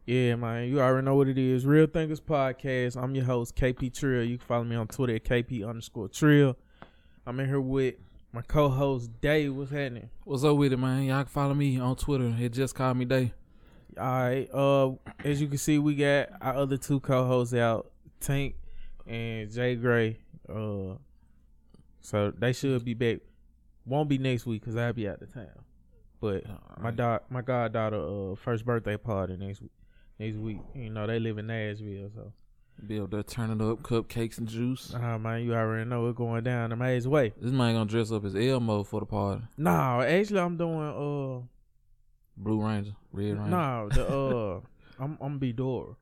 Yeah, man. You already know what it is. Real Thinkers Podcast. I'm your host, KP Trill. You can follow me on Twitter at KP_Trill. I'm in here with my co-host, Dave. What's happening? What's up with it, man? Y'all can follow me on Twitter. It just called me Day. All right. As you can see, we got our other two co-hosts out, Tank and Jay Gray. So they should be back. Won't be next week because I'll be out of town. But my goddaughter first birthday party next week. You know, they live in Nashville, so Be able to turn it up, cupcakes and juice. Man, you already know it's going down the maze way. This man gonna dress up as Elmo for the party. No, actually I'm doing Blue Ranger, Red Ranger. No, I'm gonna be Dora.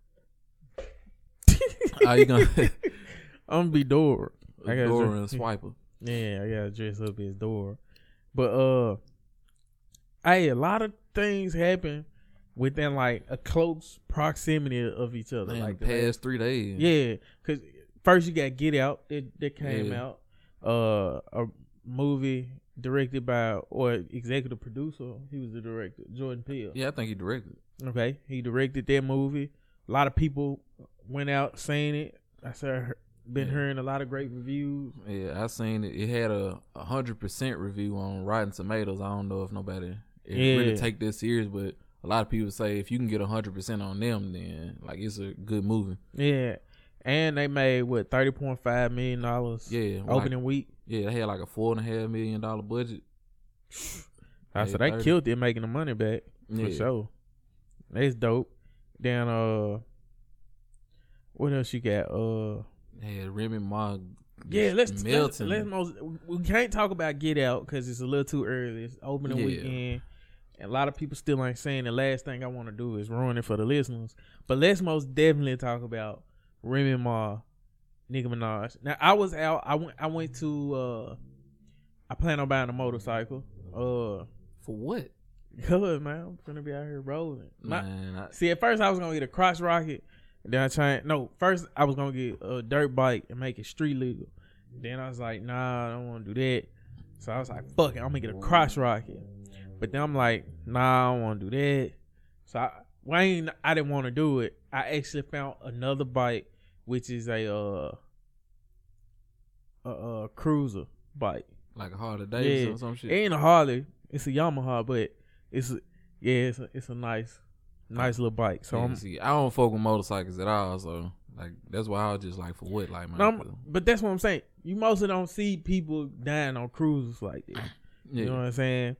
How you gonna? I'm gonna be Dora. Dora and Swiper. Yeah, I gotta dress up as Dora. But hey, a lot of things happen within like a close proximity of each other. Man, like the past 3 days. Yeah, because first you got Get Out that came out. A movie directed by or executive producer. He was the director, Jordan Peele. Yeah, I think he directed. Okay, he directed that movie. A lot of people went out saying it. Been hearing a lot of great reviews. Yeah, I seen it. It had a 100% review on Rotten Tomatoes. I don't know if nobody really take this serious, but a lot of people say if you can get 100% on them, then like it's a good movie. Yeah, and they made $30.5 million. Yeah, opening week. Yeah, they had like a $4.5 million budget. So they killed it making the money back for sure. That's dope. Then what else you got? Yeah, Remy Ma. Yeah, let's we can't talk about Get Out because it's a little too early. It's opening weekend. And a lot of people still ain't saying. The last thing I want to do is ruin it for the listeners. But let's most definitely talk about Remy Ma, Nicki Minaj. Now I was out. I went to. I plan on buying a motorcycle. For what? Good man, I'm gonna be out here rolling. See, at first I was gonna get a crotch rocket. Then first I was gonna get a dirt bike and make it street legal. Then I was like, nah, I don't want to do that. So I was like, fuck it, I'm gonna get a crotch rocket. But then I'm like, nah, I don't want to do that. So I didn't want to do it. I actually found another bike, which is a cruiser bike, like a Harley Davidson or some shit. It ain't a Harley, it's a Yamaha, but it's a nice little bike. So I don't fuck with motorcycles at all. So like that's why I was just like, for what, like, man. But that's what I'm saying. You mostly don't see people dying on cruises like that. You know what I'm saying?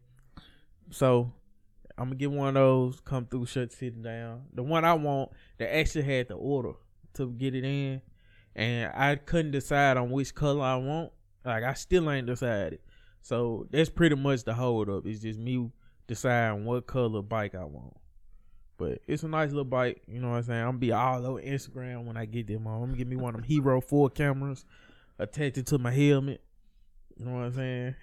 So I'm gonna get one of those. Come through, shut sitting down. The one I want, they actually had the order to get it in, and I couldn't decide on which color I want. Like I still ain't decided. So that's pretty much the hold up. It's just me deciding what color bike I want. But it's a nice little bike, you know what I'm saying? I'm gonna be all over Instagram when I get them on. I'm gonna get me one of them Hero 4 cameras attached to my helmet. You know what I'm saying?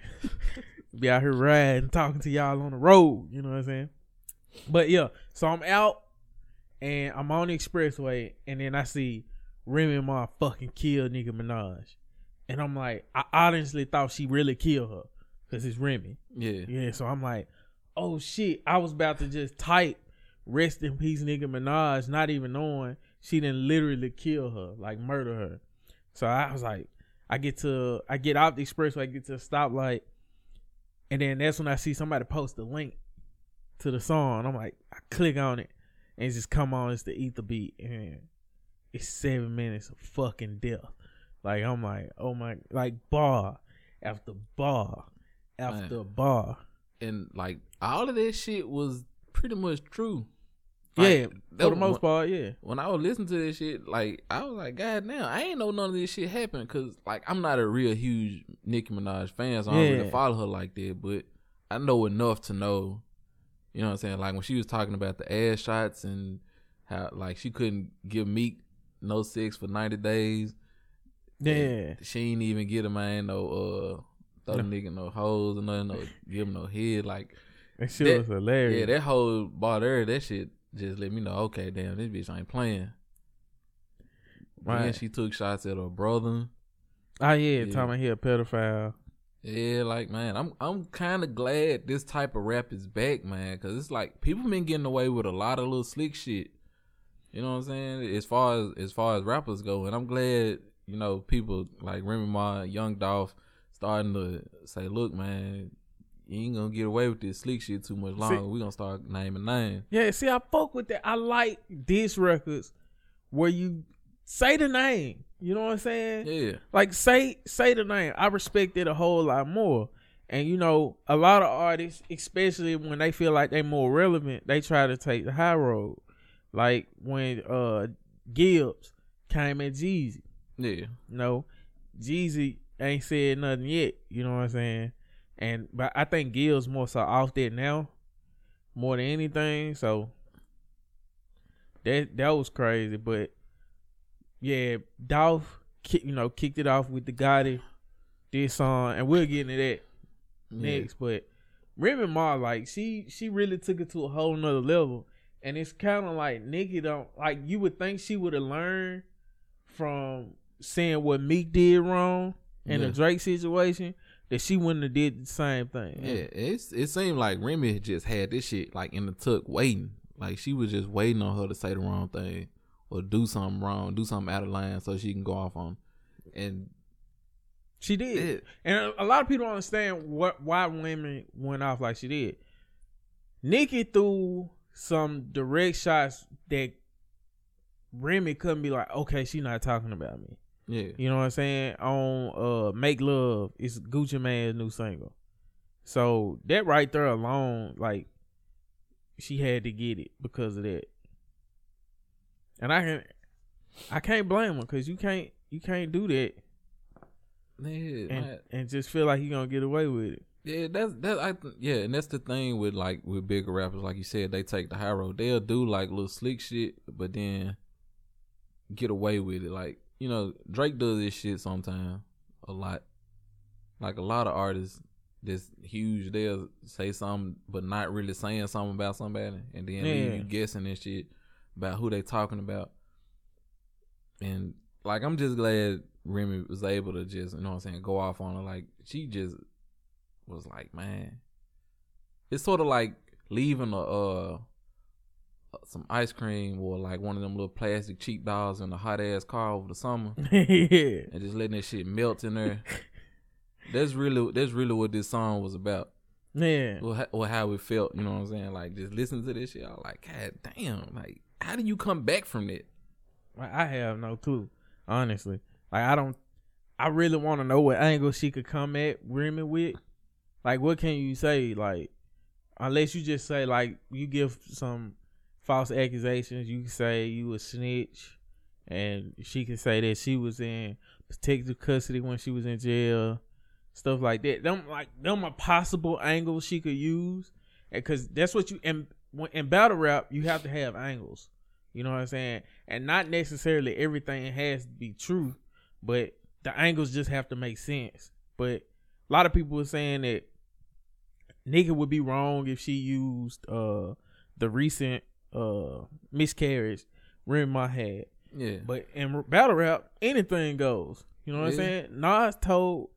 Be out here riding, talking to y'all on the road, you know what I'm saying? But yeah, so I'm out and I'm on the expressway, and then I see Remy Ma fucking kill Nicki Minaj. And I'm like, I honestly thought she really killed her because it's Remy. Yeah, so I'm like, oh shit, I was about to just type rest in peace Nicki Minaj, not even knowing she didn't literally kill her, like murder her. So I was like, I get out the expressway, I get to a stoplight, and then that's when I see somebody post a link to the song. I'm like, I click on it, and it just come on. It's the Ether beat, and it's 7 minutes of fucking death. Like I'm like, oh my, like bar after bar after bar, and like all of that shit was pretty much true. Like, for the most part, yeah. When I was listening to this shit, like I was like, God damn, I ain't know none of this shit happened, because like I'm not a real huge Nicki Minaj fan, so I don't really follow her like that. But I know enough to know, you know what I'm saying? Like when she was talking about the ass shots and how like she couldn't give Meek no sex for 90 days. Yeah, she ain't even get a man no throw the nigga no hoes or nothing, no give him no head. Like that shit was hilarious. Yeah, that whole bar there, that shit just let me know, okay, damn, this bitch ain't playing. Right. Then she took shots at her brother. Oh yeah, talking about he a pedophile. Yeah, like man, I'm kind of glad this type of rap is back, man, because it's like people been getting away with a lot of little slick shit. You know what I'm saying? As far as rappers go, and I'm glad, you know, people like Remy Ma, Young Dolph starting to say, look, man, you ain't gonna get away with this slick shit too much longer. We gonna start naming names. Yeah, see, I fuck with that. I like diss records where you say the name. You know what I'm saying? Yeah. Like say the name. I respect it a whole lot more. And you know, a lot of artists, especially when they feel like they more relevant, they try to take the high road. Like when Gibbs came at Jeezy. Yeah. You know, Jeezy ain't said nothing yet. You know what I'm saying? But I think Gibbs more so off that now, more than anything. So that was crazy. But yeah, Dolph, kicked it off with the Gotti this song, and we'll get into that next. But Remy Ma, like she really took it to a whole nother level. And it's kind of like Nicki don't, like, you would think she would have learned from seeing what Meek did wrong in the Drake situation, that she wouldn't have did the same thing. Yeah, it seemed like Remy just had this shit like in the tuck waiting. Like she was just waiting on her to say the wrong thing or do something wrong, do something out of line so she can go off on. And she did. And a lot of people don't understand why Remy went off like she did. Nicki threw some direct shots that Remy couldn't be like, okay, she not talking about me. Yeah. You know what I'm saying? On Make Love, it's Gucci Mane's new single. So that right there alone, like, she had to get it because of that. And I can't blame her, because you can't do that. Yeah, and just feel like you're gonna get away with it. Yeah, and that's the thing with bigger rappers, like you said, they take the high road. They'll do like little slick shit, but then get away with it. Like, you know, Drake does this shit sometimes a lot. Like a lot of artists that's huge, they'll say something but not really saying something about somebody, and then leave you guessing and shit about who they talking about. And like, I'm just glad Remy was able to just, you know what I'm saying, go off on her. Like, she just was like, man, it's sort of like leaving some ice cream or like one of them little plastic cheap dolls in a hot ass car over the summer. Yeah. And just letting that shit melt in there. That's really what this song was about. Yeah. Or how it felt, you know what I'm saying? Like, just listening to this shit, I was like, God damn, like, how do you come back from that? I have no clue, honestly. Like, I really want to know what angle she could come at Remy with. Like, what can you say? Like, unless you just say, like, you give some false accusations, you can say you a snitch, and she can say that she was in protective custody when she was in jail, stuff like that. Them are possible angles she could use, because that's what you in battle rap, you have to have angles. You know what I'm saying? And not necessarily everything has to be true, but the angles just have to make sense. But a lot of people were saying that Nicki would be wrong if she used the recent miscarriage Remy Ma had. Yeah. But in battle rap, anything goes. You know what I'm saying? Nas told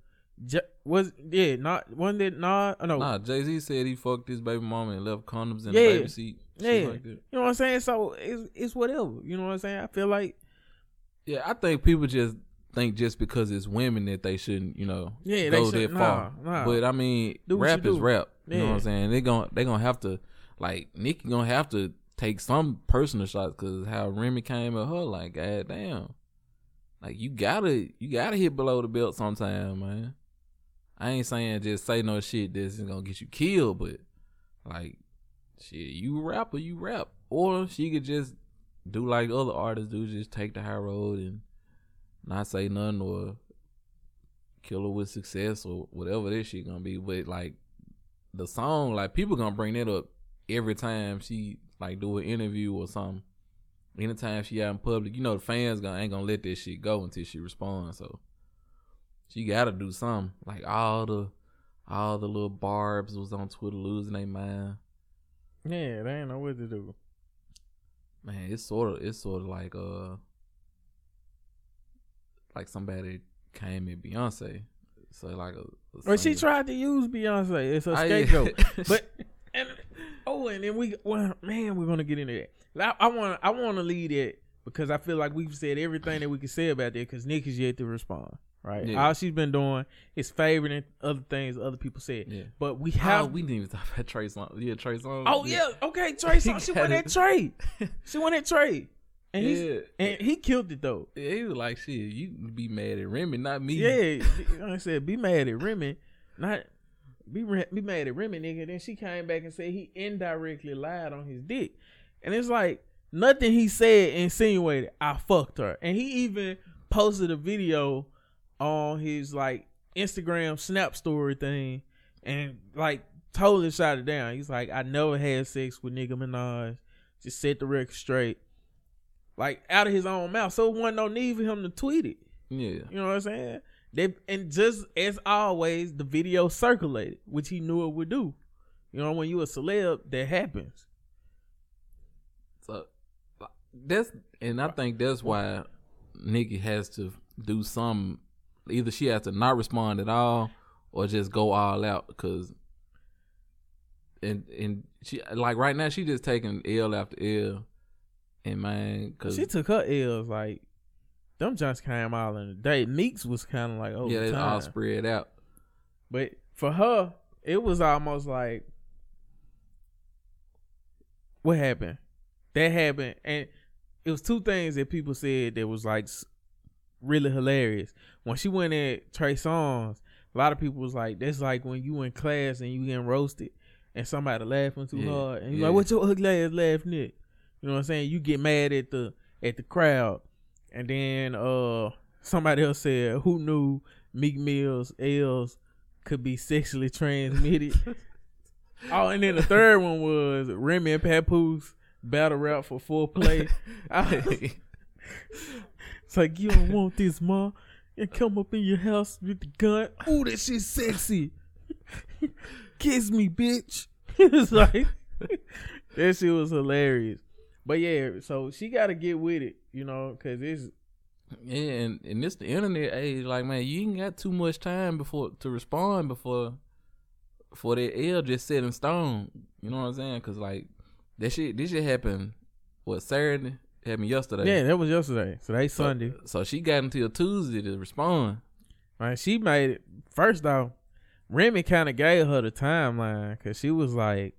Nah, Jay-Z said he fucked his baby mama and left condoms in the baby seat. Yeah. Like that. You know what I'm saying? So it's whatever. You know what I'm saying? I feel like, yeah, I think people just think just because it's women that they shouldn't, you know, go that far. Nah. But I mean, rap is rap. You know what I'm saying? They gonna have to, like, Nicki gonna have to take some personal shots, because how Remy came at her, like, god damn, like, you gotta hit below the belt sometime, man. I ain't saying just say no shit that's gonna get you killed, but like, shit, you rap. Or she could just do like other artists do, just take the high road and not say nothing, or kill her with success, or whatever this shit gonna be. But like, the song, like, people gonna bring that up every time she like do an interview or something. Anytime she out in public, you know, the fans ain't gonna let that shit go until she responds. So she gotta do something. Like, all the little barbs was on Twitter losing their mind. Yeah, they ain't know what to do. Man, it's sort of like somebody came at Beyonce. So like well, she tried to use Beyonce as a scapegoat. But Oh, and then we're gonna get into that. I want to lead it because I feel like we've said everything that we can say about that because Nick is yet to respond. Right, yeah. All she's been doing is favoring other things other people said. Yeah. But we didn't even talk about Trey Songz. Yeah, Trey Songz. Oh yeah, okay, Trey Songz. She went at Trey. She went at Trey, and he killed it though. Yeah, he was like, "Shit, you be mad at Remy, not me." Yeah, I said, "Be mad at Remy, not be mad at Remy, nigga." Then she came back and said he indirectly lied on his dick, and it's like nothing he said insinuated I fucked her, and he even posted a video on his like Instagram Snap story thing and like totally shot it down. He's like, I never had sex with Nicki Minaj. Just set the record straight. Like out of his own mouth. So it wasn't no need for him to tweet it. Yeah. You know what I'm saying? And just as always, the video circulated, which he knew it would do. You know, when you a celeb, that happens. So I think that's why Nicki has to do something. Either she has to not respond at all or just go all out because and she like right now she just taking L after L and man cause she took her L's like them just came all in the day. Meeks was kind of like over it's all spread out, but for her it was almost like what happened? That happened and it was two things that people said that was like really hilarious. When she went at Trey Songz, a lot of people was like, that's like when you in class and you getting roasted and somebody laughing too hard and you're like, what your ugly ass laughing at? You know what I'm saying? You get mad at the crowd. And then somebody else said, who knew Meek Mill's L's could be sexually transmitted? Oh, and then the third one was Remy and Papoose battle rap for foreplay. It's like, you don't want this, ma. And come up in your house with the gun. Ooh, that shit's sexy. Kiss me, bitch. It's like, that shit was hilarious. But yeah, so she got to get with it, you know, because it's. Yeah, and it's the internet age. Like, man, you ain't got too much time to respond before that L just set in stone. You know what I'm saying? Because, like, this shit happened, Saturday? Happened yesterday. Yeah, that was yesterday. So they Sunday. So she got until Tuesday to respond. Right, she made it. First off, Remy kind of gave her the timeline because she was like,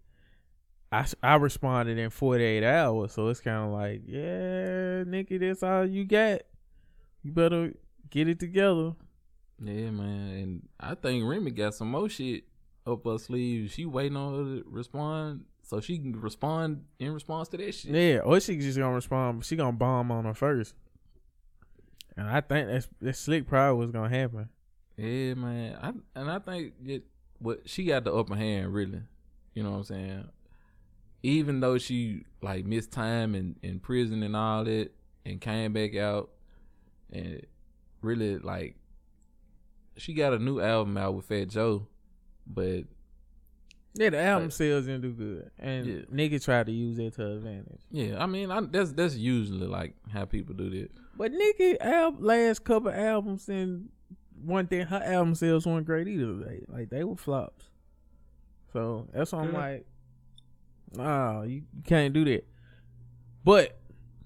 I responded in 48 hours. So it's kind of like, yeah, Nicki, that's all you got. You better get it together. Yeah, man. And I think Remy got some more shit up her sleeve. She waiting on her to respond. So she can respond in response to that shit. Yeah, or she just gonna respond, but she gonna bomb on her first. And I think that slick probably was gonna happen. Yeah, man. I think she got the upper hand, really. You know what I'm saying? Even though she like missed time in prison and all that, and came back out, and really like she got a new album out with Fat Joe, but. Yeah, the album sales didn't do good, and Nicki tried to use that to advantage. Yeah, I mean, that's usually like how people do that. But Nicki last couple albums, and one thing, her album sales weren't great either. They were flops. So that's why I'm like, nah, you can't do that. But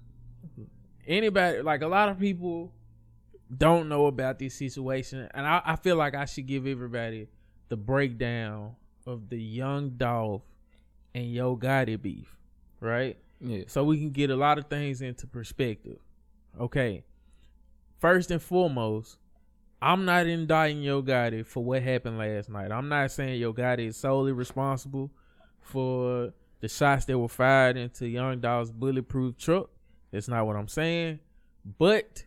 anybody, like a lot of people, don't know about this situation, and I feel like I should give everybody the breakdown of the Young Dolph and Yo Gotti beef, right? Yeah. So we can get a lot of things into perspective. Okay. First and foremost, I'm not indicting Yo Gotti for what happened last night. I'm not saying Yo Gotti is solely responsible for the shots that were fired into Young Dolph's bulletproof truck. That's not what I'm saying. But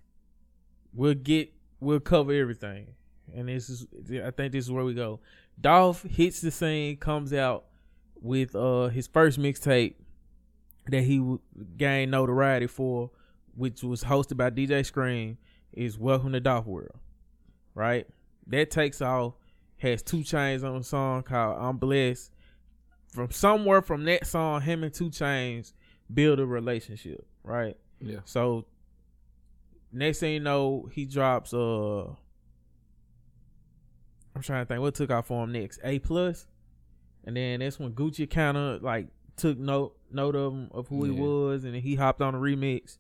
we'll cover everything. And I think this is where we go. Dolph hits the scene, comes out with his first mixtape that he gained notoriety for, which was hosted by DJ Scream, is Welcome to Dolph World, right? That takes off, has 2 Chainz on a song called I'm Blessed. From somewhere from that song, him and 2 Chainz build a relationship, right? Yeah. So next thing you know, he drops I'm trying to think what took off for him next. A+, and then that's when Gucci kind of like took note of him, of who he was, and then he hopped on the remix.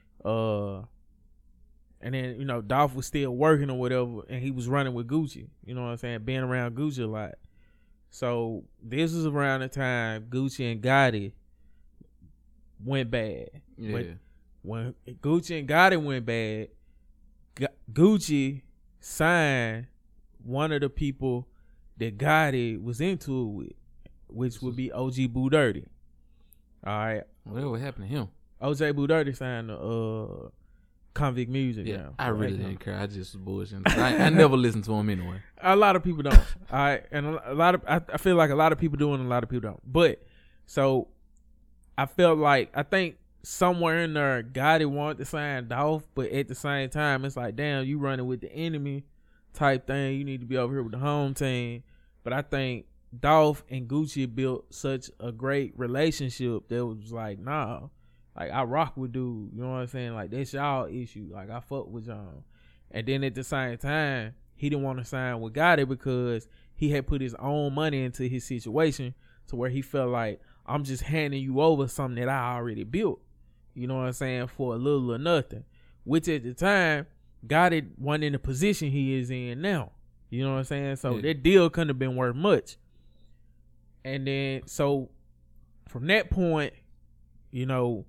And then, you know, Dolph was still working or whatever, and he was running with Gucci. You know what I'm saying? Being around Gucci a lot. So this is around the time Gucci and Gotti went bad. Yeah. But when Gucci and Gotti went bad, Gucci signed one of the people that Gotti was into it with, which would be OG Boo Dirty. All right. Well, what happened to him? OJ Boo Dirty signed the Convict Music. Yeah, now. I really didn't care. I just was bullshitting. I never listened to him anyway. A lot of people don't. All right, and a lot of I feel like a lot of people do and a lot of people don't. But so I think somewhere in there, Gotti wanted to sign Dolph, but at the same time, it's like, damn, you running with the enemy type thing. You need to be over here with the home team. But I think Dolph and Gucci built such a great relationship that was like, nah. Like, I rock with dude, you know what I'm saying? Like, that's y'all issue. Like, I fuck with y'all. And then at the same time, he didn't want to sign with Gotti because he had put his own money into his situation to where he felt like, I'm just handing you over something that I already built. You know what I'm saying? For a little or nothing. Which at the time, Gotti wasn't in the position he is in now. You know what I'm saying? So that deal couldn't have been worth much. And then, so from that point, you know,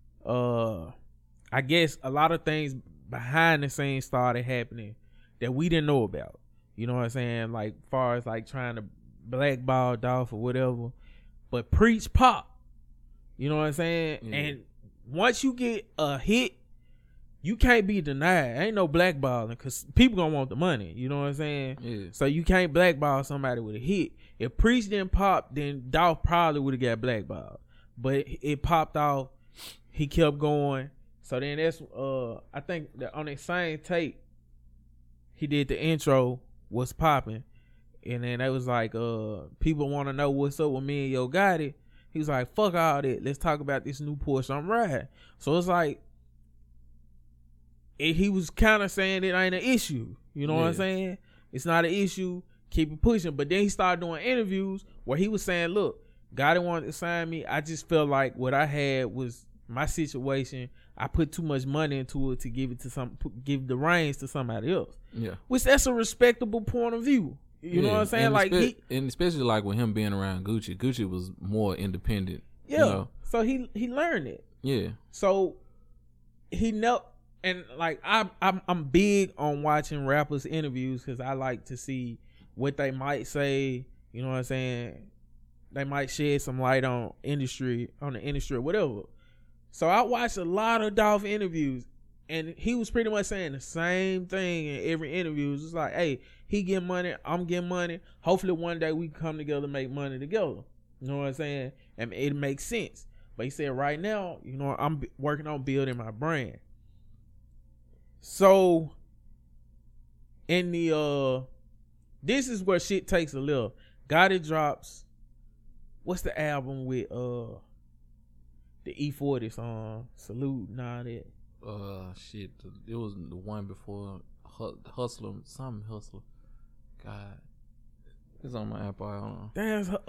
I guess a lot of things behind the scenes started happening that we didn't know about. You know what I'm saying? Like, far as like trying to blackball Dolph or whatever. But Preach pop. You know what I'm saying? Yeah. And once you get a hit, you can't be denied. Ain't no blackballing because people gonna want the money. You know what I'm saying? Yeah. So you can't blackball somebody with a hit. If Preach didn't pop, then Dolph probably would have got blackballed. But it popped off. He kept going. So then that's I think that on that same tape he did the intro, What's Poppin'. And then they was like, people want to know what's up with me and Yo Gotti. He was like, fuck all that. Let's talk about this new Porsche I'm riding. So it's like he was kind of saying it ain't an issue. You know what I'm saying? It's not an issue. Keep it pushing. But then he started doing interviews where he was saying, look, Gotti wanted to sign me. I just felt like what I had was my situation. I put too much money into it to give the reins to somebody else. Yeah, which that's a respectable point of view. You know what I'm saying? And and especially like with him being around Gucci. Gucci was more independent. Yeah, you know? So he learned it. Yeah. So he knelt, and like I'm big on watching rappers' interviews because I like to see what they might say. You know what I'm saying? They might shed some light on the industry or whatever. So I watched a lot of Dolph interviews, and he was pretty much saying the same thing in every interview. It was just like, hey, he getting money, I'm getting money. Hopefully one day we can come together and make money together. You know what I'm saying? And it makes sense. But he said right now, you know, I'm working on building my brand. So in the this is where shit takes a little. Gotti drops, what's the album with the E40 song, Salute and all that? Shit. It was the one before Hustler. God. It's on my iPod. That's The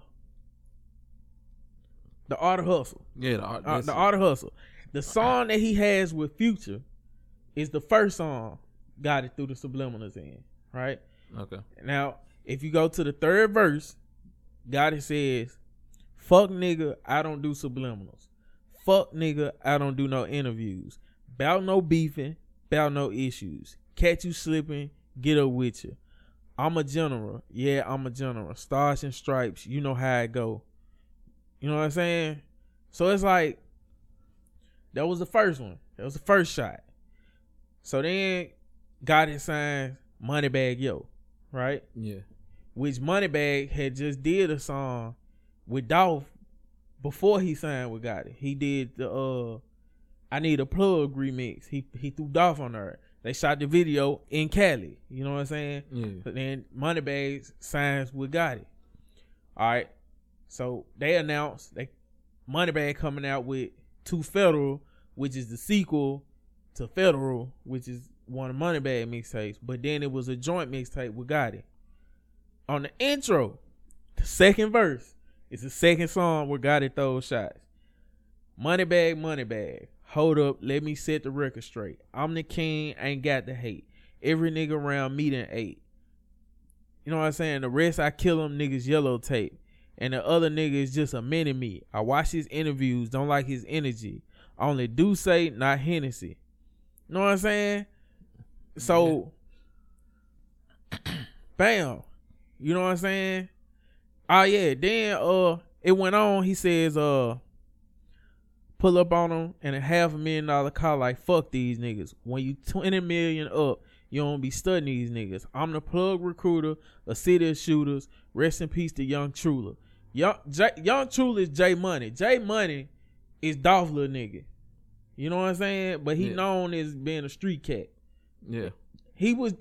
Art of Hustle. Yeah, the Art of Hustle. The song that he has with Future is the first song Got It Through the Subliminals in, right? Okay. Now, if you go to the third verse, Gotti says, fuck nigga, I don't do subliminals. Fuck nigga, I don't do no interviews. Bout no beefing, bout no issues. Catch you slipping, get up with you. I'm a general. Yeah, I'm a general. Stars and stripes, you know how it go. You know what I'm saying? So it's like, that was the first one. That was the first shot. So then Gotti signs Moneybagg Yo, right? Yeah. Which Moneybagg had just did a song with Dolph before he signed with Gotti. He did the I Need a Plug remix. He threw Dolph on there. They shot the video in Cali. You know what I'm saying? Yeah. But then Moneybagg signs with Gotti. All right. So they announced Moneybagg coming out with To Federal, which is the sequel to Federal, which is one of Moneybagg mixtapes. But then it was a joint mixtape with Gotti. On the intro, the second verse, It's the second song where Gotti throws shots. Money bag. Hold up, let me set the record straight. I'm the king, ain't got the hate. Every nigga around me done ate. You know what I'm saying? The rest I kill them niggas yellow tape. And the other nigga is just a mini-me. I watch his interviews, don't like his energy. Only do say, not Hennessy. You know what I'm saying? So, bam. You know what I'm saying? Oh yeah, then it went on. He says, pull up on him in a $500,000 car like fuck these niggas. When you 20 million up, you don't be studying these niggas. I'm the plug recruiter, a city of shooters. Rest in peace to Young Truler. Young Truler is J Money. J Money is Dolph little nigga. You know what I'm saying? But he known as being a street cat. Yeah. He was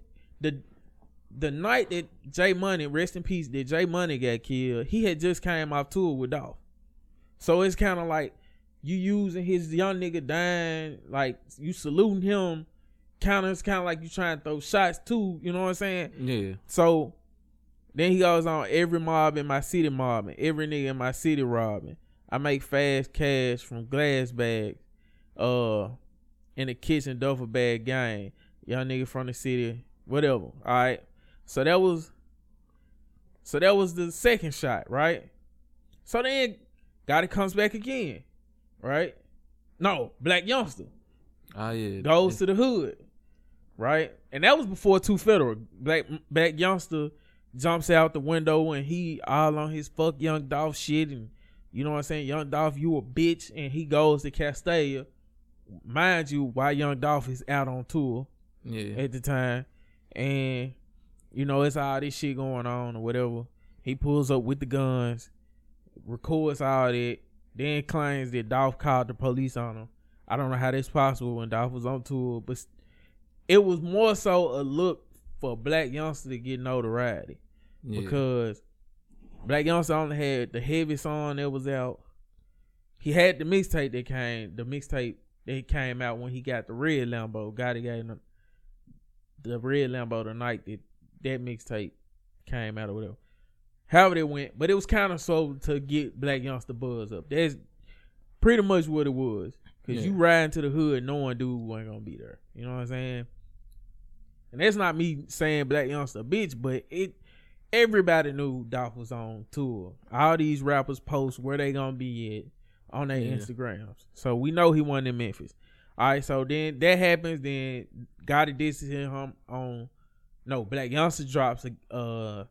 the night that J Money, rest in peace, that J Money got killed, he had just came off tour with Dolph. So it's kind of like you using his young nigga dying, like you saluting him, it's kind of like you trying to throw shots too, you know what I'm saying? Yeah. So then he goes on, every mob in my city mobbing, every nigga in my city robbing. I make fast cash from glass bags, in the kitchen duffel bag gang. Young nigga from the city, whatever. All right. So that was the second shot, right? So then Gotti comes back again, right? No, Black Youngster. Oh yeah. Goes to the hood, right? And that was before 2 Federal. Black Youngster jumps out the window and he all on his fuck Young Dolph shit, and you know what I'm saying? Young Dolph, you a bitch, and he goes to Castella. Mind you, while Young Dolph is out on tour at the time, and you know, it's all this shit going on or whatever. He pulls up with the guns, records all that, then claims that Dolph called the police on him. I don't know how that's possible when Dolph was on tour, but it was more so a look for Black Youngster to get notoriety. Because Black Youngster only had the heavy song that was out. He had the mixtape that came out when he got the red Lambo. Gotti got him the red Lambo the night that mixtape came out or whatever. However it went, but it was kind of so to get Black Youngster buzz up. That's pretty much what it was. Cause you ride into the hood knowing dude wasn't gonna be there. You know what I'm saying? And that's not me saying Black Youngster a bitch, but everybody knew Dolph was on tour. All these rappers post where they gonna be at on their Instagrams. So we know he wasn't in Memphis. All right, so then that happens. Then Gotti disses him on. No, Black Youngster drops a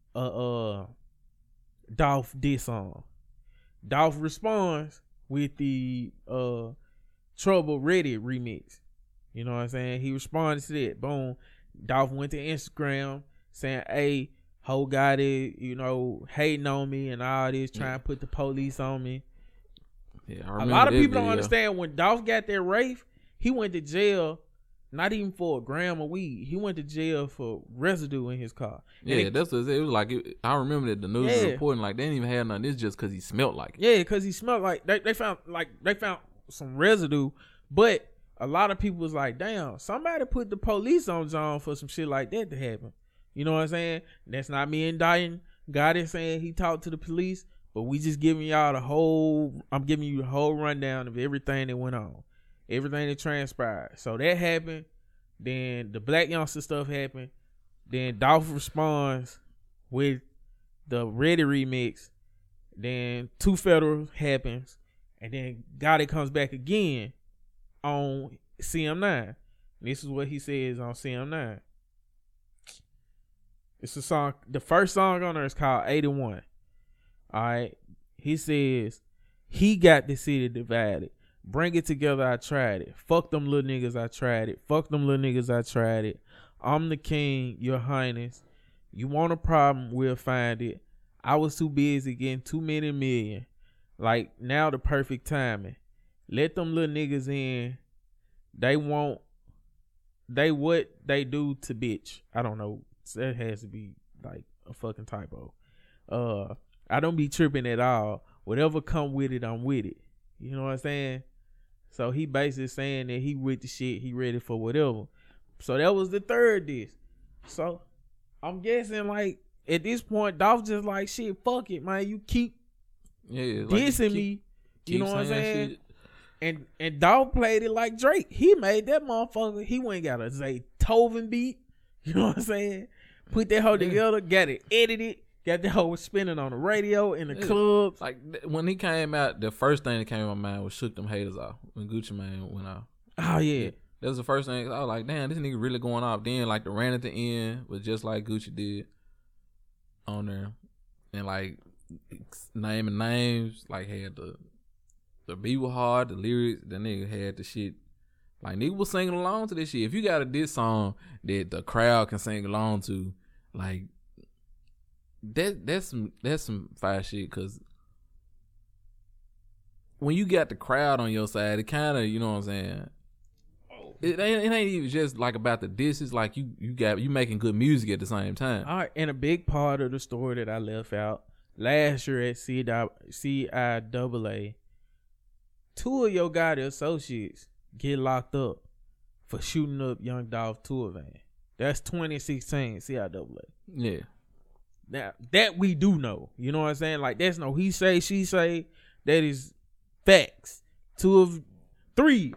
Dolph diss song. Dolph responds with the Trouble Reddit remix. You know what I'm saying? He responded to that. Boom. Dolph went to Instagram saying, hey, whole Gotti, you know, hating on me and all this, trying to put the police on me. Yeah, a lot of people don't understand when Dolph got that Rafe, he went to jail. Not even for a gram of weed. He went to jail for residue in his car. And that's what it was like. I remember that the news was reporting like they didn't even have none. It's just because he smelled like it. Yeah, because he smelled like they found some residue. But a lot of people was like, damn, somebody put the police on John for some shit like that to happen. You know what I'm saying? That's not me indicting Gotti saying he talked to the police, but we just giving y'all I'm giving you the whole rundown of everything that went on. Everything that transpired. So that happened. Then the Black Youngster stuff happened. Then Dolph responds with the Ready remix. Then 2 Federal happens. And then Gotti comes back again on CM9. This is what he says on CM9. It's a song. The first song on there is called 81. Alright. He says, he got the city divided. Bring it together, I tried it. Fuck them little niggas, I tried it. Fuck them little niggas, I tried it. I'm the king, your highness. You want a problem, we'll find it. I was too busy getting too many million. Like, now the perfect timing. Let them little niggas in. They what they do to bitch. I don't know. That has to be like a fucking typo. I don't be tripping at all. Whatever come with it, I'm with it. You know what I'm saying? So he basically saying that he with the shit, he ready for whatever. So that was the third diss. I'm guessing like at this point, Dolph just like, shit, fuck it, man. You keep dissing me. You know what I'm saying? And Dolph played it like Drake. He made that motherfucker. He went got a Zaytoven beat. You know what I'm saying? Put that hoe together, got it edited, got that hoe spinning on the radio in the clubs. Like when he came out, the first thing that came to my mind was Shook Them Haters Off when Gucci Mane went off. Oh yeah. That was the first thing. I was like, damn, this nigga really going off. Then like the rant at the end was just like Gucci did on there. And like naming names, like had the beat was hard, the lyrics, the nigga had the shit. Like nigga was singing along to this shit. If you got a diss song that the crowd can sing along to, like that's some fire shit. Cause when you got the crowd on your side, it kind of, you know what I'm saying. It ain't even just like about the diss. It's like you making good music at the same time. All right, and a big part of the story that I left out last year at CIAA, 2 of your Gotti associates get locked up for shooting up Young Dolph tour van. That's 2016 CIAA. Yeah. Now that we do know, you know what I'm saying? Like that's no he say she say. That is facts. There was 3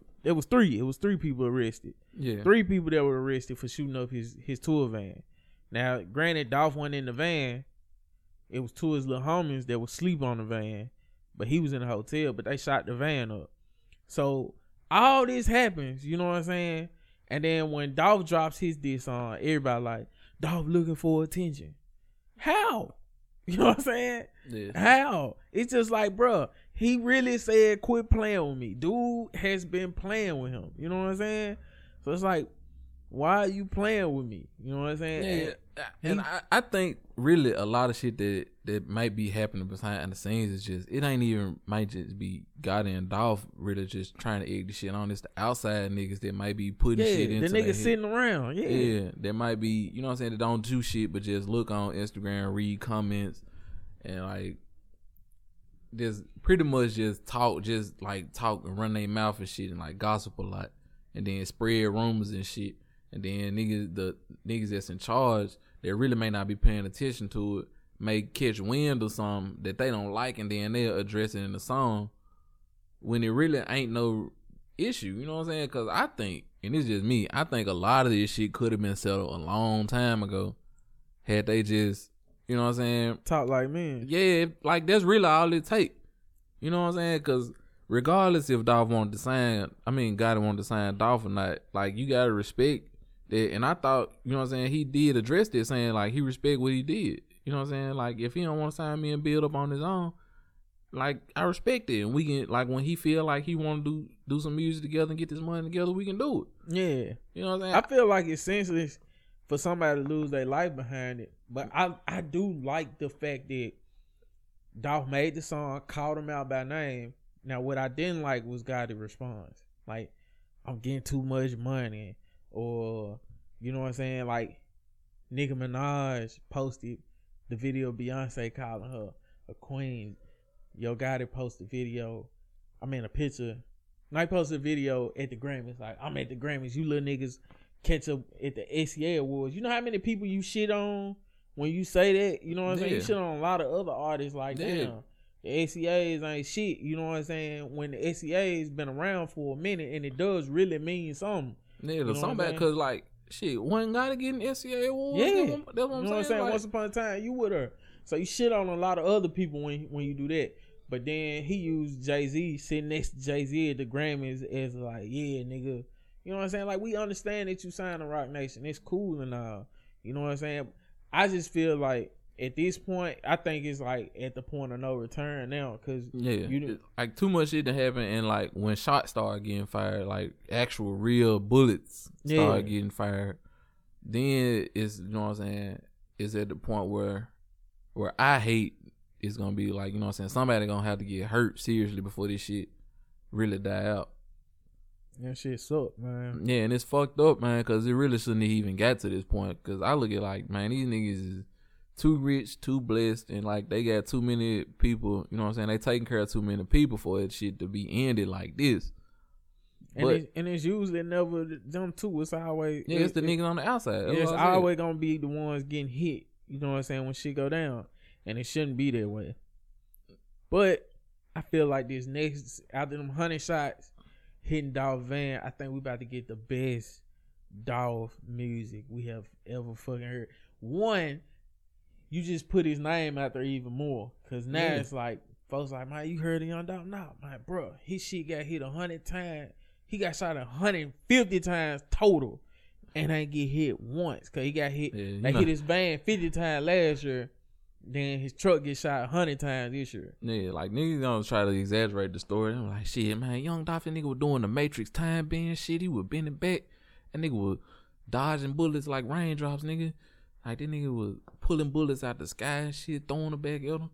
people arrested. Yeah. 3 people that were arrested for shooting up his tour van. Now, granted, Dolph wasn't in the van. It was 2 of his little homies that would sleep on the van, but he was in a hotel. But they shot the van up. So all this happens, you know what I'm saying? And then when Dolph drops his diss on, everybody like, Dolph looking for attention. How? You know what I'm saying? Yeah. How? It's just like, bruh, he really said, quit playing with me. Dude has been playing with him. You know what I'm saying? So it's like, why are you playing with me? You know what I'm saying? Yeah. And I think really a lot of shit that might be happening behind the scenes is just, it ain't even, might just be Gotti and Dolph really just trying to egg the shit on. It's the outside niggas that might be putting shit into the niggas sitting around. Yeah. There might be, you know what I'm saying, that don't do shit but just look on Instagram, read comments, and like just pretty much just talk and run their mouth and shit and like gossip a lot and then spread rumors and shit. And then the niggas that's in charge, they really may not be paying attention to it, may catch wind or something that they don't like, and then they'll address it in the song when it really ain't no issue. You know what I'm saying? Because I think, and it's just me, I think a lot of this shit could have been settled a long time ago had they just, you know what I'm saying? Talk like men. Yeah, like that's really all it take. You know what I'm saying? Because regardless if Dolph wanted to sign, Gotti wanted to sign Dolph or not, like you gotta respect that. And I thought, you know what I'm saying, he did address this, saying like he respect what he did. You know what I'm saying? Like if he don't want to sign me and build up on his own, like I respect it. And we can, like when he feel like he want to do some music together and get this money together, we can do it. Yeah. You know what I'm saying? I feel like it's senseless for somebody to lose their life behind it. But I do like the fact that Dolph made the song, called him out by name. Now what I didn't like was Gotti's response. Like, I'm getting too much money. Or, you know what I'm saying? Like, Nicki Minaj posted the video of Beyonce calling her a queen. Yo Gotti posted a picture. Night posted a video at the Grammys. Like, I'm at the Grammys. You little niggas catch up at the ACA Awards. You know how many people you shit on when you say that? You know what I'm saying? You shit on a lot of other artists. Like, damn, the ACAs ain't shit. You know what I'm saying? When the ACA's been around for a minute, and it does really mean something. Yeah, you know something because like shit, one gotta get an SCA award. Yeah, that's what I'm you know what I'm saying. Like, once upon a time, you with her, so you shit on a lot of other people when you do that. But then he used Jay-Z sitting next to Jay-Z at the Grammys as like, yeah, nigga, you know what I'm saying. Like, we understand that you signed to Roc Nation, it's cool and all. You know what I'm saying. I just feel like at this point, I think it's like at the point of no return now, because like too much shit to happen, and like when shots start getting fired, like actual real bullets start getting fired, then it's, you know what I'm saying, it's at the point where I hate it's gonna be like, you know what I'm saying, somebody gonna have to get hurt seriously before this shit really die out. That shit suck, man. Yeah, and it's fucked up, man, because it really shouldn't have even got to this point. Because I look at like, man, these niggas is too rich, too blessed, and like they got too many people, you know what I'm saying, they taking care of too many people for that shit to be ended like this. And it's usually never them too. It's always it's the niggas on the outside. It's always gonna be the ones getting hit. You know what I'm saying, when shit go down, and it shouldn't be that way. But I feel like this next, after them 100 shots, hitting Dolph Van, I think we about to get the best Dolph music we have ever fucking heard. One, you just put his name out there even more. Because now it's like, folks like, man, you heard of Young Dolph? Nah, man, bro, his shit got hit 100 times. He got shot 150 times total. And ain't get hit once. Because he got hit. They hit his van 50 times last year. Then his truck get shot 100 times this year. Yeah, like niggas don't try to exaggerate the story. I'm like, shit, man, Young Dolph, that nigga was doing the Matrix time bend shit. He was bending back. That nigga was dodging bullets like raindrops, nigga. Like that nigga was pulling bullets out the sky and shit, throwing them back at him.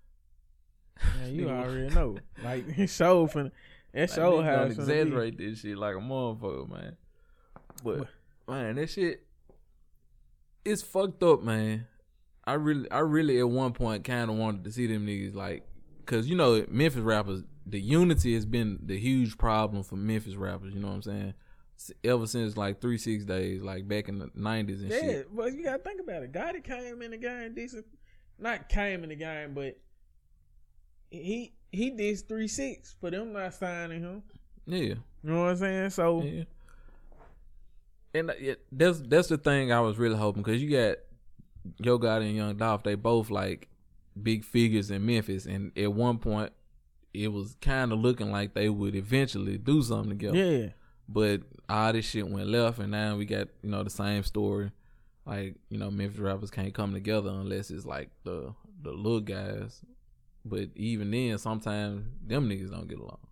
Man, you already know. Like it showed for that show how don't exaggerate this shit like a motherfucker, man. But man, that shit, it's fucked up, man. I really at one point kind of wanted to see them niggas like, cause you know Memphis rappers, the unity has been the huge problem for Memphis rappers. You know what I'm saying? Ever since like 3 6 Days, like back in the 90s and shit. Yeah, but you gotta think about it. Gotti came in the game decent, not came in the game, but he did 3 6 for them not signing him. Yeah, you know what I'm saying? So, yeah. And that's the thing I was really hoping, cause you got Yo Gotti and Young Dolph, they both like big figures in Memphis, and at one point it was kind of looking like they would eventually do something together. Yeah. But all this shit went left, and now we got, you know, the same story. Like, you know, Memphis rappers can't come together unless it's like the little guys. But even then, sometimes them niggas don't get along.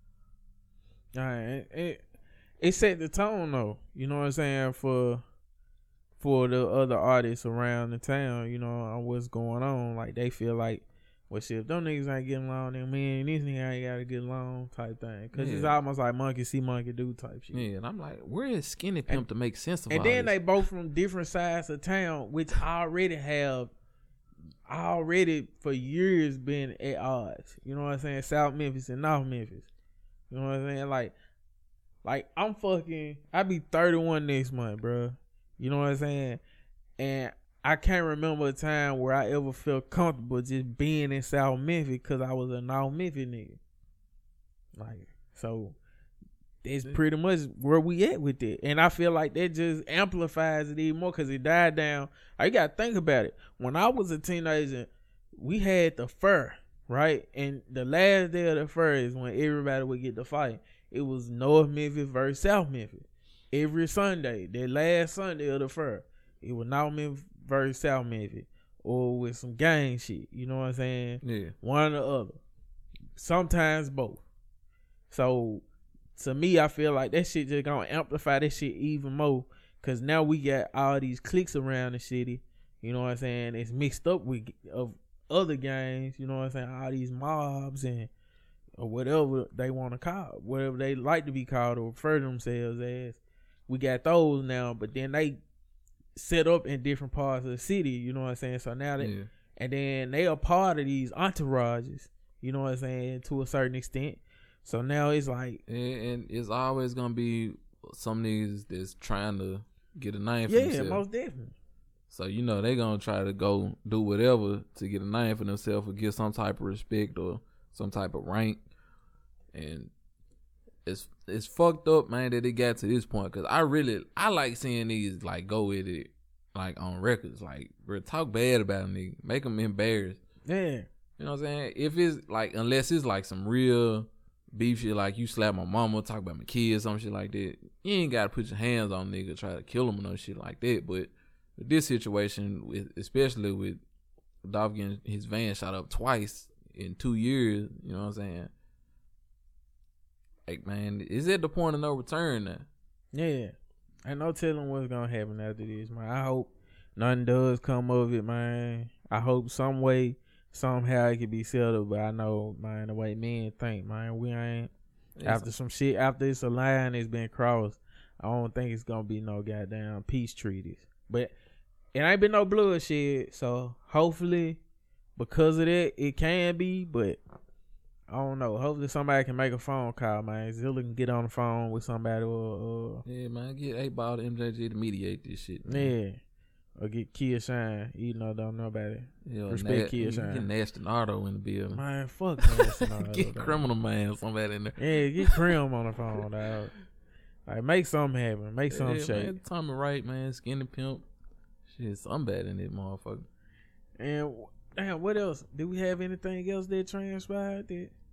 All right, it set the tone though. You know what I'm saying, for the other artists around the town. You know, on what's going on. Like they feel like, well, shit, if them niggas ain't getting along, then me and this nigga ain't gotta get along type thing. Cause it's almost like monkey see, monkey do type shit. Yeah, and I'm like, where is Skinny Pimp to make sense of all this? And then this? they both from different sides of town, which already for years been at odds. You know what I'm saying? South Memphis and North Memphis. You know what I'm saying? Like I be 31 next month, bro. You know what I'm saying? And I can't remember a time where I ever felt comfortable just being in South Memphis because I was a North Memphis nigga. Like, so that's pretty much where we at with it. And I feel like that just amplifies it even more because it died down. You got to think about it. When I was a teenager, we had the fair, right? And the last day of the fair is when everybody would get to fight. It was North Memphis versus South Memphis. Every Sunday, that last Sunday of the fair, it was North Memphis versus South Memphis, or with some gang shit. You know what I'm saying? Yeah. One or the other. Sometimes both. So to me, I feel like that shit just gonna amplify that shit even more. Cause now we got all these cliques around the city. You know what I'm saying? It's mixed up with of other gangs. You know what I'm saying? All these mobs and or whatever they want to call, whatever they like to be called or refer to themselves as. We got those now, but then they set up in different parts of the city, you know what I'm saying? So now they, and then they are part of these entourages, you know what I'm saying, to a certain extent. So now it's like, and it's always gonna be some niggas that's trying to get a name for themselves. Yeah, most definitely. So you know they gonna try to go do whatever to get a name for themselves or get some type of respect or some type of rank, and it's fucked up, man, that it got to this point. Cause I like seeing these like go with it, like on records, like bro, talk bad about a nigga, make them embarrassed. Yeah, you know what I'm saying? If it's like, unless it's like some real beef shit, like you slap my mama, talk about my kids, some shit like that, you ain't gotta put your hands on nigga, try to kill him or no shit like that. But with this situation, especially with Dolph getting his van shot up twice in 2 years, you know what I'm saying? Like, man, is it the point of no return now? Yeah. Ain't no telling what's gonna happen after this, man. I hope nothing does come of it, man. I hope some way, somehow it can be settled, but I know, man, the way men think, man, we ain't, after some shit, after it's a line that's been crossed, I don't think it's gonna be no goddamn peace treaties. But it ain't been no bloodshed, so hopefully, because of that, it can be, but I don't know. Hopefully somebody can make a phone call, man. Zilla can get on the phone with somebody or yeah, man, get 8 Ball to MJG to mediate this shit, man. Yeah. or get Kia Shine, even though I don't know about it. Yeah, respect Kia Shine. Get Nasty Nardo in the building. Man, fuck Nasty Nardo. Get Criminal Man, somebody in there. Yeah, get Crim on the phone, dog. Like, make something happen. Make something shake. Man, Tommy Wright, man, Skinny Pimp. Shit, something bad in this motherfucker. And damn, what else? Did we have anything else that transpired?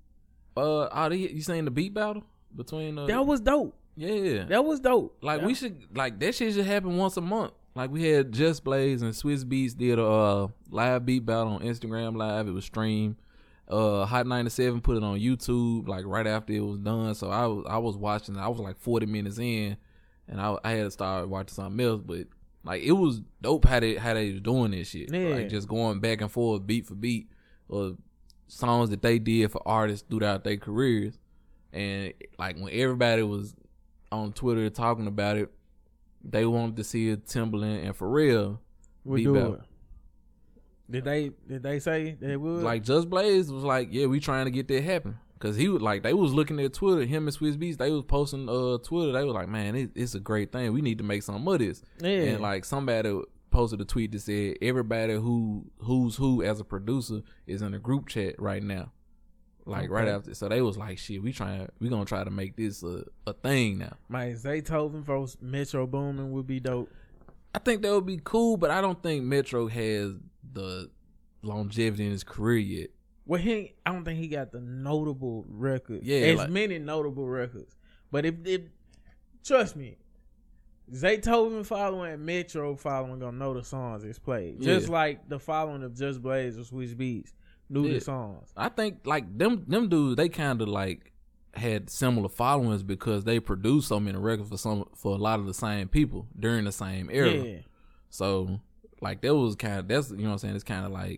You saying the beat battle between? That was dope. Yeah, that was dope. Like we should, like that shit should happen once a month. Like we had Just Blaze and Swiss Beats did a live beat battle on Instagram Live. It was streamed. Hot 97 put it on YouTube like right after it was done. So I was watching. I was like 40 minutes in, and I had to start watching something else. But like it was dope how they was doing this shit. Yeah. Like just going back and forth, beat for beat, or songs that they did for artists throughout their careers. And like when everybody was on Twitter talking about it, they wanted to see a Timbaland and Pharrell beat battle. Did they say they would? Like Just Blaze was like, yeah, we trying to get that happen. Cause he was like, they was looking at Twitter, him and Swiss Beats, they was posting Twitter. They was like, man, it's a great thing. We need to make some of this. Yeah. And like somebody posted a tweet that said everybody who's who as a producer is in a group chat right now. Like right after, so they was like, shit, we gonna try to make this a thing now. My Zaytoven versus Metro Boomin would be dope. I think that would be cool, but I don't think Metro has the longevity in his career yet. Well, I don't think he got the notable records. Yeah, as many notable records. But if trust me, Zaytoven following and Metro following gonna know the songs it's played. Yeah. Just like the following of Just Blaze or Swiss Beats knew the songs. I think like them dudes, they kind of like had similar followings because they produced so many records for a lot of the same people during the same era. Yeah. So like that was that's you know what I'm saying, it's kind of like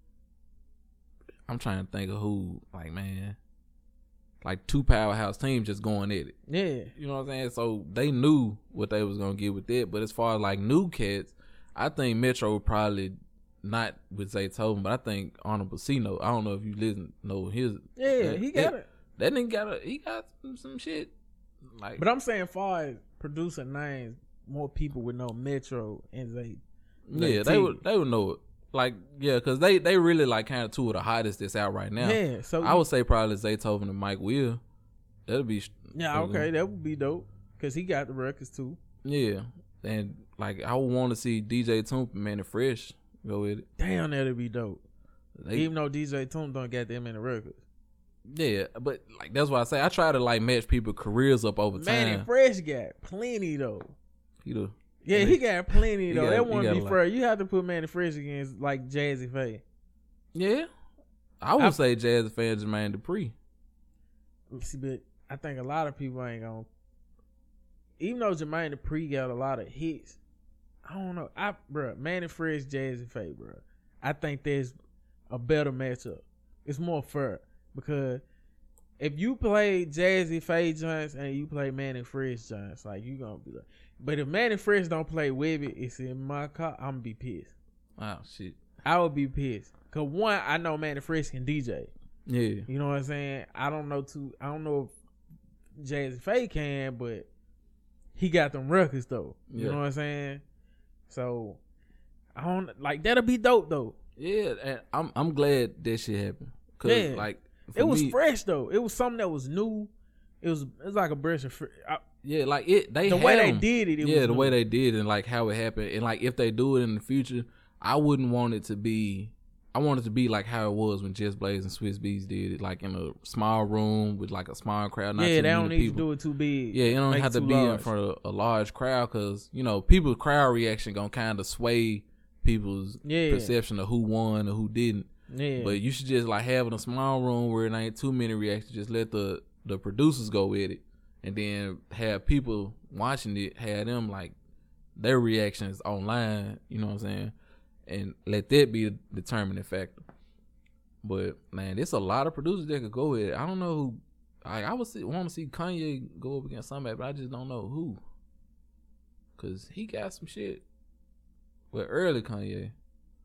I'm trying to think of who, like, man, like two powerhouse teams just going at it. Yeah. You know what I'm saying? So they knew what they was going to get with it. But as far as like new cats, I think Metro would probably not with Zaytoven, but I think Honorable C know. I don't know if you know his. Yeah, he got it. That nigga he got some shit. Like, but I'm saying far as producer names, more people would know Metro and Zay. Yeah, they would know it. Like, yeah, because they really like kind of two of the hottest that's out right now. Yeah, so I would say probably Zaytoven and Mike Will. That'll be okay. That would be dope because he got the records too. Yeah, and like I would want to see DJ Toomp and Manny Fresh go with it. Damn, that'd be dope. Even though DJ Toomp don't get them in the records. Yeah, but like that's why I say I try to like match people's careers up over time. Manny Fresh got plenty though. He do. Yeah, he got plenty though. That won't be fair. You have to put Manny Fresh against like Jazzy Faye. Yeah, I would say Jazzy Faye and Jermaine Dupri. See, but I think a lot of people ain't gonna. Even though Jermaine Dupri got a lot of hits, I don't know. Manny Fresh, Jazzy Faye, bro. I think there's a better matchup. It's more fair because if you play Jazzy Faye Jones and you play Manny Fresh Jones, like you gonna be like. But if Manny Fresh don't play with it, it's in my car, I'm gonna be pissed. Oh shit. I would be pissed. Cause one, I know Manny Fresh can DJ. Yeah. You know what I'm saying? I don't know if Jazzy Faye can, but he got them records though. You know what I'm saying? So I don't like that'll be dope though. Yeah, and I'm glad that shit happened. Cause like it was fresh though. It was something that was new. It was like a breath of fresh. Yeah, like it. The way they did it. Yeah, the way they did it, and like how it happened, and like if they do it in the future, I wouldn't want it to be. I want it to be like how it was when Just Blaze and Swiss Beats did it, like in a small room with like a small crowd. Not they too don't many need people. to do it too big. Yeah, it don't have to be in front of a large crowd because you know people's crowd reaction gonna kind of sway people's perception of who won or who didn't. Yeah, but you should just like have in a small room where it ain't too many reactions. Just let the producers go with it. And then have people watching it, have them like their reactions online, you know what I'm saying? And let that be the determining factor. But man, there's a lot of producers that could go with it. I don't know who. I would want to see Kanye go up against somebody, but I just don't know who. Cause he got some shit. Well, early Kanye.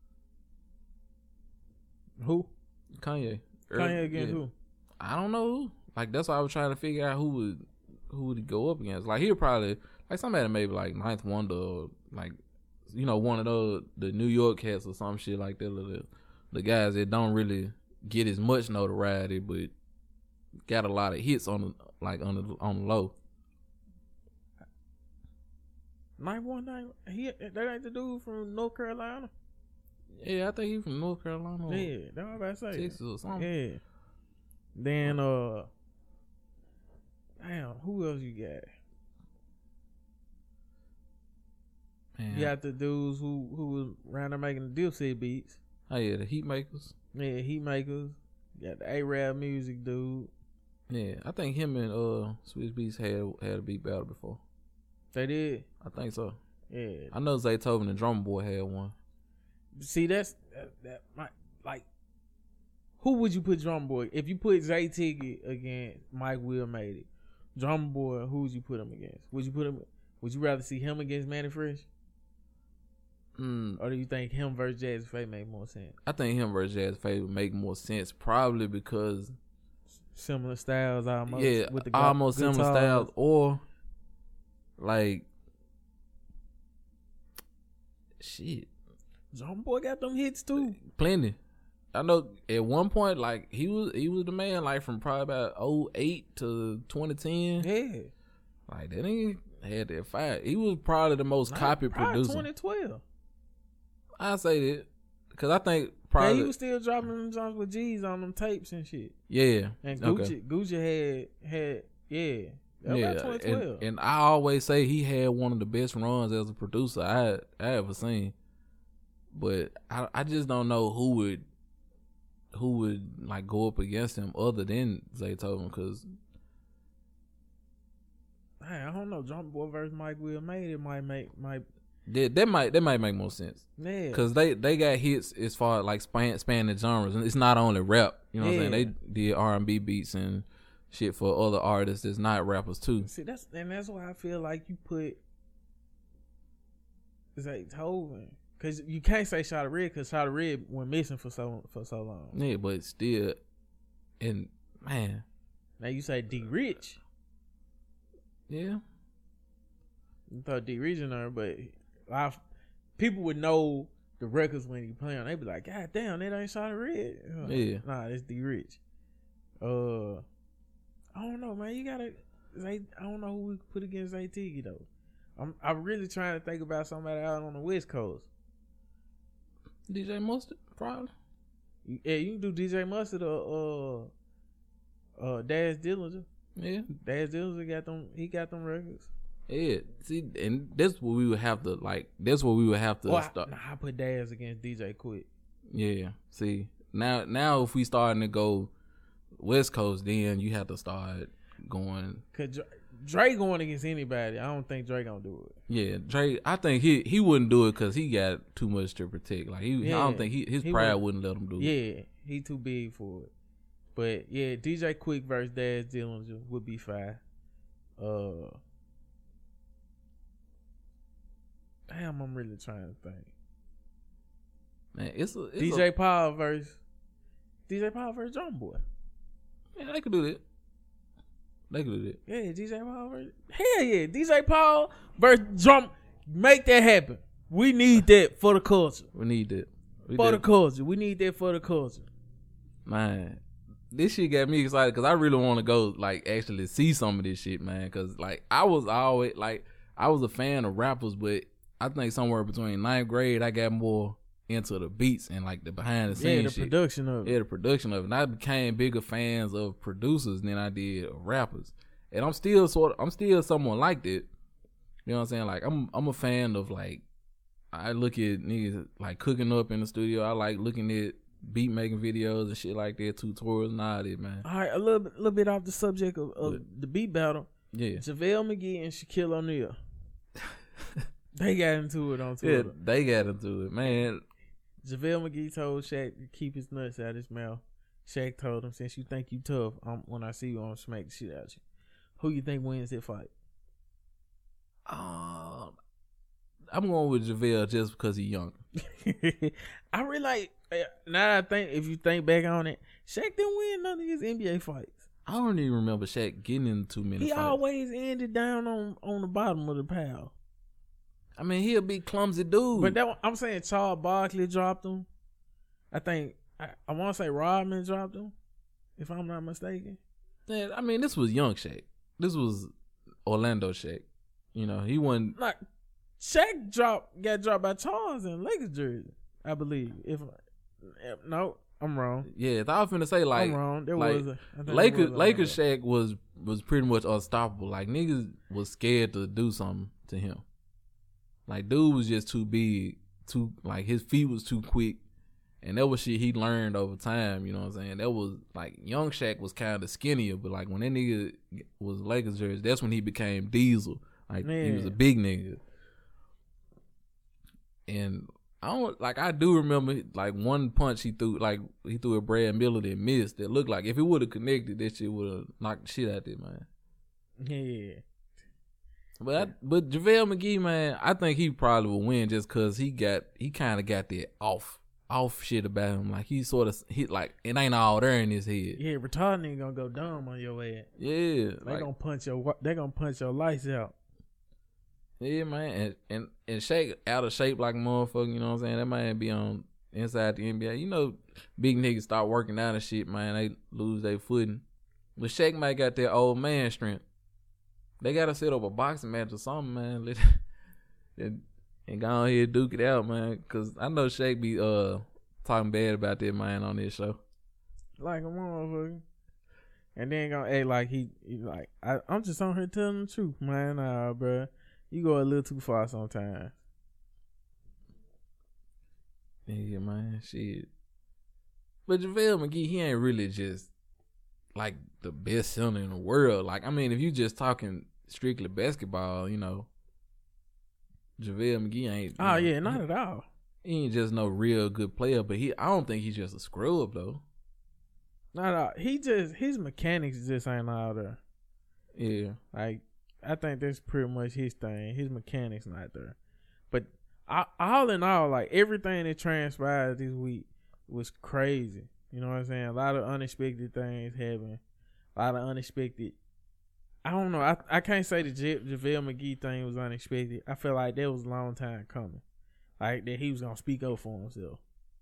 Who? Kanye. Kanye against who? I don't know who. Like that's why I was trying to figure out who would he go up against. Like he'll probably like somebody maybe like Ninth Wonder or like one of the New York cats or some shit like that. The guys that don't really get as much notoriety, but got a lot of hits on the low. 919. That ain't the dude from North Carolina. Yeah, I think he from North Carolina. Yeah, that's what I'm about to say. Texas or something. Yeah. Then damn, who else you got? Man. You got the dudes who was around there making the Dipset beats. Oh yeah, the Heat Makers. Yeah, Heat Makers. You got the A-Rap music dude. Yeah, I think him and Swizz Beatz had a beat battle before. They did? I think so. Yeah. I know Zaytoven and Drummer Boy had one. See, that my, like, who would you put Drummer Boy? If you put Zay Ticket against Mike Will Made It, Drummer Boy, who would you put him against? Would you rather see him against Manny Fresh? Or do you think him versus Jazzy Faye make more sense? I think him versus Jazzy Faye would make more sense, probably because similar styles, almost. Yeah, with the almost similar styles, or like shit. Drummer Boy got them hits too. Plenty. I know at one point, like he was the man, like from probably about 2008 to 2010. Yeah, like that nigga had that fire. He was probably the most copied producer. 2012. I say that because I think probably he was still dropping them songs with G's on them tapes and shit. Yeah, and Gucci had yeah. Yeah, 2012. And I always say he had one of the best runs as a producer I ever seen. But I just don't know who would like go up against him other than Zaytoven, because I don't know. Drummer Boy versus Mike Will Made It might that might make more sense. Yeah, because they got hits as far as like spanning genres, and it's not only rap. You know what I'm saying? They did R&B beats and shit for other artists that's not rappers too. See, that's why I feel like you put Zaytoven. Cause you can't say Shawty Redd, cause Shawty Redd went missing for so long. Yeah, but still, and man, now you say D Rich. Yeah, you thought D Rich in there, but people would know the records when he playing. They'd be like, God damn, that ain't Shawty Redd. Yeah, nah, it's D Rich. I don't know, man. You gotta. I don't know who we could put against ATG though. I'm really trying to think about somebody out on the West Coast. DJ Mustard, probably. Yeah, you can do DJ Mustard or Daz Dillinger. Yeah, Daz Dillinger got them. He got them records. Yeah, see, and that's what we would have to like. That's what we would have to start. I put Daz against DJ Quick. Yeah, see, now if we starting to go West Coast, then you have to start going. Cause Dre going against anybody, I don't think Dre gonna do it. Yeah, Dre, I think he wouldn't do it because he got too much to protect. Like I don't think his pride wouldn't let him do it. Yeah, he too big for it. But yeah, DJ Quick versus Daz Dillinger would be fine. Damn, I'm really trying to think. Man, it's DJ Paul versus Drummer Boy. Yeah, they could do that. They could do that. Yeah, DJ Paul versus... Hell yeah, DJ Paul versus Drum. Make that happen. We need that for the culture. We need that. The culture. We need that for the culture. Man, this shit got me excited because I really want to go, like, actually see some of this shit, man. Because, like, I was a fan of rappers, but I think somewhere between 9th grade, I got more into the beats and like the behind the scenes shit. Production of it. Yeah, the production of it. And I became bigger fans of producers than I did of rappers. And I'm still someone like that. You know what I'm saying? Like I'm a fan of, like, I look at niggas like cooking up in the studio. I like looking at beat making videos and shit like that, tutorials and all that, man. All right, a little bit off the subject of the beat battle. Yeah. JaVale McGee and Shaquille O'Neal. They got into it on Twitter. Yeah, they got into it, man. JaVale McGee told Shaq to keep his nuts out of his mouth. Shaq told him, since you think you tough, when I see you, I'm going to smack the shit out of you. Who you think wins that fight? I'm going with JaVale just because he's young. I really like, now if you think back on it, Shaq didn't win none of his NBA fights. I don't even remember Shaq getting into too many fights. He always ended down on the bottom of the pile. I mean, he a big clumsy dude. But that I'm saying Charles Barkley dropped him. I think I want to say Rodman dropped him, if I'm not mistaken. Yeah, I mean, this was young Shaq. This was Orlando Shaq. You know, he wasn't like Shaq got dropped by Charles in Lakers jersey, I believe. If no, I'm wrong. Yeah, I was finna say like I'm wrong. There like, was Lakers Shaq was pretty much unstoppable. Like niggas was scared to do something to him. Like dude was just too big, like his feet was too quick. And that was shit he learned over time, you know what I'm saying? That was like young Shaq was kind of skinnier, but like when that nigga was Lakers jersey, that's when he became Diesel. Like he was a big nigga. And I do remember like one punch he threw a Brad Miller that missed. That looked like if it would have connected, that shit would have knocked the shit out there, man. Yeah. But JaVale McGee, man, I think he probably will win just cause he kind of got that off shit about him. Like he sort of hit like it ain't all there in his head. Yeah, retarded nigga gonna go dumb on your ass. Yeah, they gonna punch your lights out. Yeah, man, and Shaq out of shape like a motherfucker. You know what I'm saying? That man be on inside the NBA. You know, big niggas start working out and shit, man. They lose their footing. But Shaq might got that old man strength. They gotta set up a boxing match or something, man. And go on here and duke it out, man. Cause I know Shaq be talking bad about that man on this show. Like a motherfucker. And then gonna act like he like I'm just on here telling the truth, man. Nah, bro. You go a little too far sometimes. Yeah, man. Shit. But JaVale McGee, he ain't really just like the best center in the world. Like, I mean, if you just talking strictly basketball, you know, JaVale McGee ain't. Oh, yeah, not at all. He ain't just no real good player, but I don't think he's just a scrub, though. Not at all. His mechanics just ain't out there. Yeah. Like, I think that's pretty much his thing. His mechanics not there. But all in all, like, everything that transpired this week was crazy. You know what I'm saying? A lot of unexpected things happened. A lot of unexpected. I don't know. I can't say the JaVale McGee thing was unexpected. I feel like that was a long time coming. Like, that he was going to speak up for himself.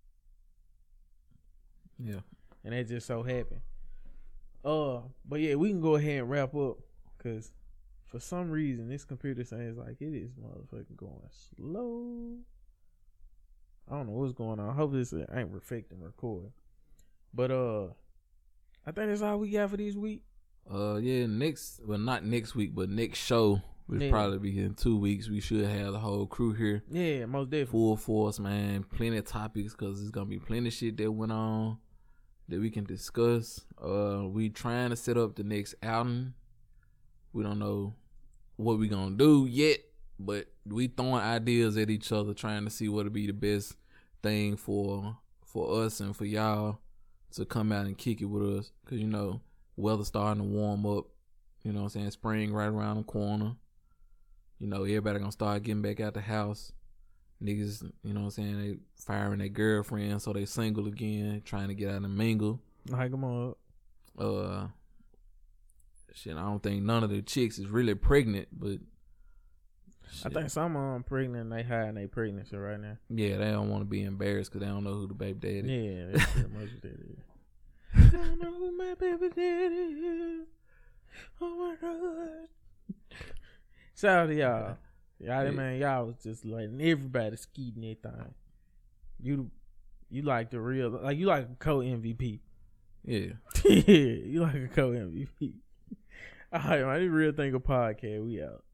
Yeah. And that just so happened. But yeah, we can go ahead and wrap up. Because for some reason, this computer says like it is motherfucking going slow. I don't know what's going on. I hope this ain't affecting recording. But I think that's all we got for this week. Yeah, not next week, but next show will probably be in 2 weeks. We should have the whole crew here. Yeah, most definitely. Full force, man. Plenty of topics because there's gonna be plenty of shit that went on that we can discuss. We trying to set up the next album. We don't know what we gonna do yet, but we throwing ideas at each other, trying to see what'll be the best thing for us and for y'all to come out and kick it with us. Cause you know, weather starting to warm up. You know what I'm saying? Spring right around the corner. You know, everybody gonna start getting back out the house. Niggas, you know what I'm saying, they firing their girlfriend so they single again, trying to get out and mingle. Hike them up. Shit, I don't think none of the chicks is really pregnant, but shit. I think some of them pregnant and they hiding their pregnancy right now. Yeah, they don't want to be embarrassed because they don't know who the baby daddy is. Yeah, that's pretty much what that is. I don't know who my baby daddy is. Oh my God. Shout out to y'all. Man, y'all was just letting everybody skeeting everything. You like the real, like you like a co-MVP. Yeah. Yeah, you like a co-MVP. All right, man, this Real Thinker Podcast. We out.